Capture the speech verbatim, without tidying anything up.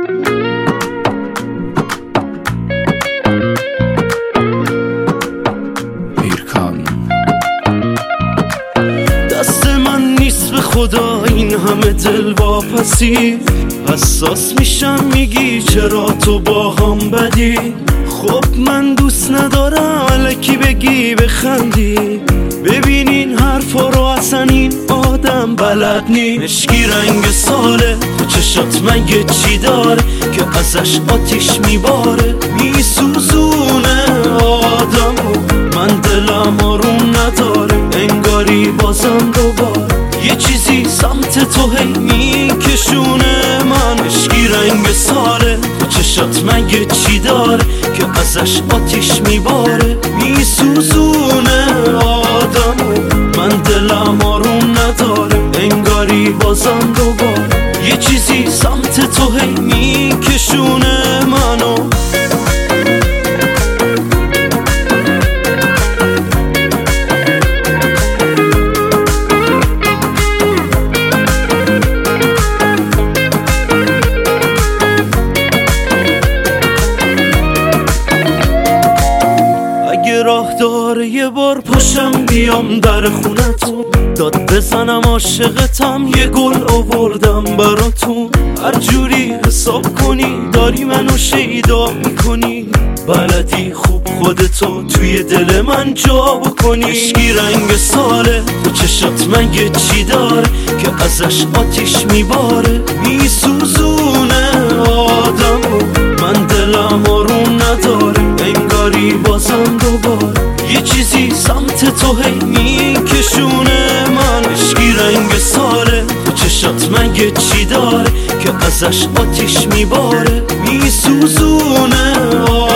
دست من نیست به خدا این همه دل واپسی، حساس میشم میگی چرا تو با هم بدی. خب من دوست ندارم الکی بگی بخندی، ببینین حرفا رو اصلا این آدم بلد نی. مشکی رنگ ساله تو چشات مگه چی داره که ازش آتیش میباره میسوزونه آدمو. من دلم آروم نداره انگاری بازم دوباره یه چیزی سمت تو هی میکشونه من. مشکی رنگ ساله تو چشات مگه چی داره که ازش آتیش میباره میسوزونه آدمو. من دلم آروم نداره انگاری بازم دوباره یه چیزی سمت تو هی میکشونه منو. راه داره یه بار پاشم بیام در خونتون، داد بزنم عاشقتم یه گل آوردم براتون. هر جوری حساب کنی داری منو شیدا میکنی، بلدی خوب خودتو توی دل من جا بکنی. مشکی رنگ ساله تو چشات مگه چی داره که ازش آتیش میباره میسوزونه آدمو. من دلم آروم نداره انگاری بازم دوباره یه چیزی سمت تو هی میکشونه من. مشکی رنگ ساله تو چشات مگه چی داره که ازش آتیش میباره میسوزونه